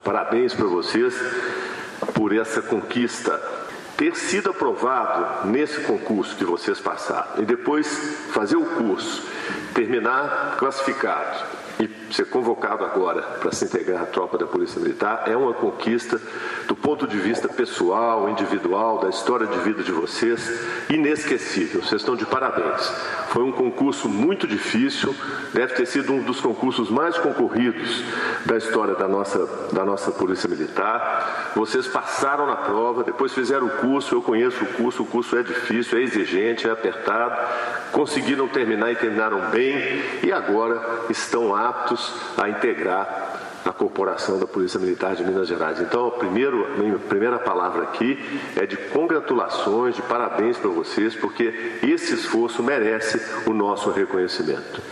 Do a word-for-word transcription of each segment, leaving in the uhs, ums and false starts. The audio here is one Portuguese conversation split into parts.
Parabéns para vocês por essa conquista. Ter sido aprovado nesse concurso que vocês passaram e depois fazer o curso, terminar classificado e ser convocado agora para se integrar à tropa da Polícia Militar é uma conquista do ponto de vista pessoal, individual, da história de vida de vocês, inesquecível. Vocês estão de parabéns. Foi um concurso muito difícil, deve ter sido um dos concursos mais concorridos da história da nossa, da nossa Polícia Militar. Vocês passaram na prova, depois fizeram o curso, eu conheço o curso, o curso é difícil, é exigente, é apertado, conseguiram terminar e terminaram bem e agora estão aptos a integrar a corporação da Polícia Militar de Minas Gerais. Então, a, primeiro, a minha primeira palavra aqui é de congratulações, de parabéns para vocês, porque esse esforço merece o nosso reconhecimento.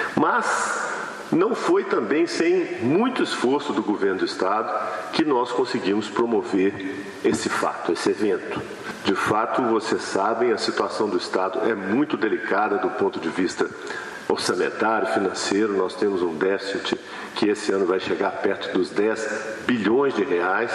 Mas não foi também sem muito esforço do governo do Estado que nós conseguimos promover esse fato, esse evento. De fato, vocês sabem, a situação do Estado é muito delicada do ponto de vista orçamentário, financeiro. Nós temos um déficit que esse ano vai chegar perto dos dez bilhões de reais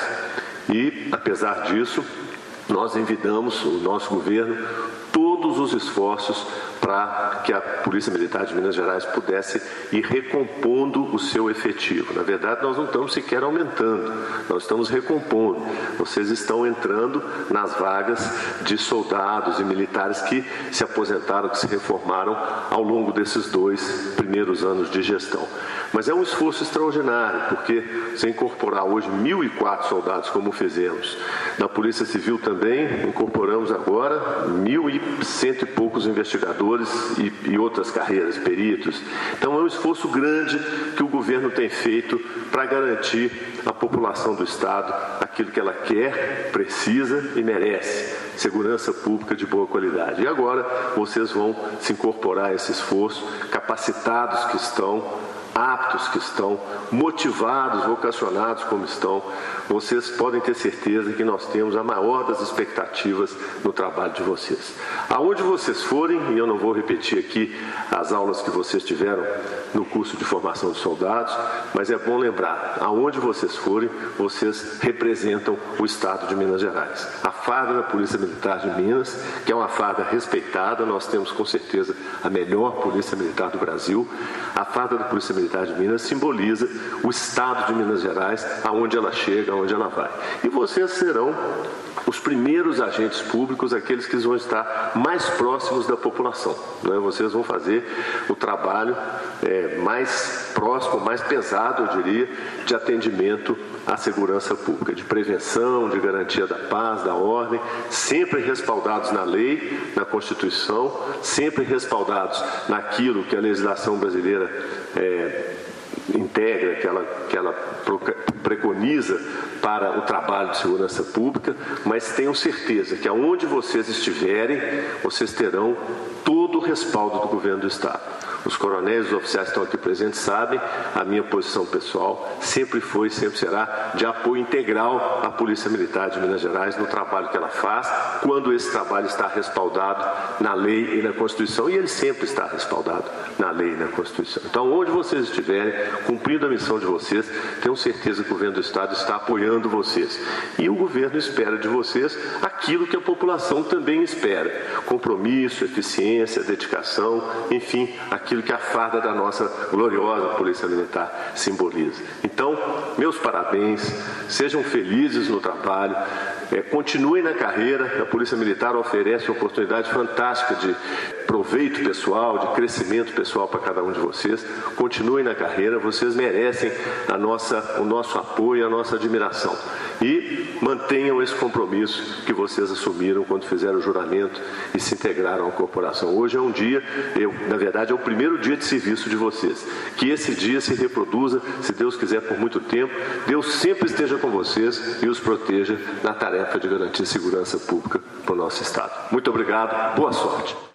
e, apesar disso, nós envidamos, o nosso governo, todos os esforços para que a Polícia Militar de Minas Gerais pudesse ir recompondo o seu efetivo. Na verdade, nós não estamos sequer aumentando, nós estamos recompondo. Vocês estão entrando nas vagas de soldados e militares que se aposentaram, que se reformaram ao longo desses dois primeiros anos de gestão. Mas é um esforço extraordinário, porque se incorporar hoje mil e quatro soldados, como fizemos, na Polícia Civil também incorporamos agora mil e cento e poucos investigadores e, e outras carreiras, peritos. Então é um esforço grande que o governo tem feito para garantir à população do Estado aquilo que ela quer, precisa e merece: segurança pública de boa qualidade. E agora vocês vão se incorporar a esse esforço, capacitados que estão, aptos que estão, motivados, vocacionados como estão. Vocês podem ter certeza que nós temos a maior das expectativas no trabalho de vocês. Aonde vocês forem, e eu não vou repetir aqui as aulas que vocês tiveram no curso de formação de soldados, mas é bom lembrar, aonde vocês forem, vocês representam o Estado de Minas Gerais. A farda da Polícia Militar de Minas, que é uma farda respeitada, nós temos com certeza a melhor Polícia Militar do Brasil. A farda da Polícia Militar de Minas simboliza o Estado de Minas Gerais, aonde ela chega, aonde ela vai. E vocês serão os primeiros agentes públicos, aqueles que vão estar mais próximos da população, né? Vocês vão fazer o trabalho é, mais próximo, mais pesado, eu diria, de atendimento à segurança pública, de prevenção, de garantia da paz, da ordem, sempre respaldados na lei, na Constituição, sempre respaldados naquilo que a legislação brasileira é, integra, que ela, que ela preconiza para o trabalho de segurança pública, mas tenham certeza que aonde vocês estiverem, vocês terão todo o respaldo do governo do Estado. Os coronéis e os oficiais que estão aqui presentes sabem, a minha posição pessoal sempre foi e sempre será de apoio integral à Polícia Militar de Minas Gerais no trabalho que ela faz, quando esse trabalho está respaldado na lei e na Constituição, e ele sempre está respaldado na lei e na Constituição. Então, onde vocês estiverem, cumprindo a missão de vocês, tenham certeza que o governo do Estado está apoiando vocês. E o governo espera de vocês aquilo que a população também espera: compromisso, eficiência, dedicação, enfim, aquilo aquilo que a farda da nossa gloriosa Polícia Militar simboliza. Então, meus parabéns, sejam felizes no trabalho, é, continuem na carreira. A Polícia Militar oferece uma oportunidade fantástica de proveito pessoal, de crescimento pessoal para cada um de vocês. Continuem na carreira, vocês merecem a nossa, o nosso apoio, a nossa admiração. E mantenham esse compromisso que vocês assumiram quando fizeram o juramento e se integraram à corporação. Hoje é um dia, eu, na verdade é o primeiro dia de serviço de vocês. Que esse dia se reproduza, se Deus quiser, por muito tempo. Deus sempre esteja com vocês e os proteja na tarefa de garantir segurança pública para o nosso Estado. Muito obrigado, boa sorte.